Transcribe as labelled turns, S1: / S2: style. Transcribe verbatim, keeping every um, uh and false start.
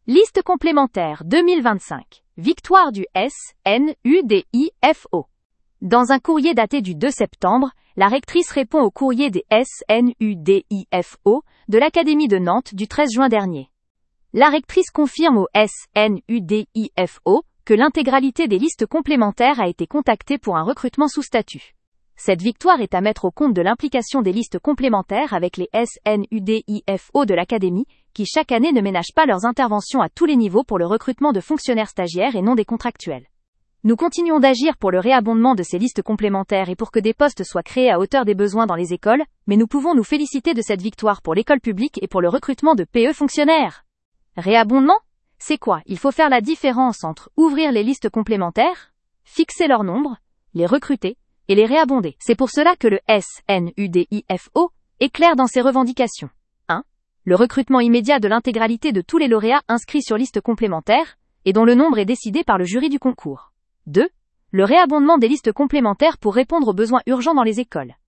S1: Liste complémentaire deux mille vingt-cinq. Victoire du S N U D I F O. Dans un courrier daté du deux septembre, la rectrice répond au courrier des S N U D I F O de l'Académie de Nantes du treize juin dernier. La rectrice confirme au S N U D I F O que l'intégralité des listes complémentaires a été contactée pour un recrutement sous statut. Cette victoire est à mettre au compte de l'implication des listes complémentaires avec les S N U D I F O de l'Académie, qui chaque année ne ménagent pas leurs interventions à tous les niveaux pour le recrutement de fonctionnaires stagiaires et non des contractuels. Nous continuons d'agir pour le réabondement de ces listes complémentaires et pour que des postes soient créés à hauteur des besoins dans les écoles, mais nous pouvons nous féliciter de cette victoire pour l'école publique et pour le recrutement de P E fonctionnaires. Réabondement ? C'est quoi ? Il faut faire la différence entre ouvrir les listes complémentaires, fixer leur nombre, les recruter, et les réabonder. C'est pour cela que le S N U D I F O est clair dans ses revendications. un. Le recrutement immédiat de l'intégralité de tous les lauréats inscrits sur liste complémentaire, et dont le nombre est décidé par le jury du concours. deux. Le réabondement des listes complémentaires pour répondre aux besoins urgents dans les écoles.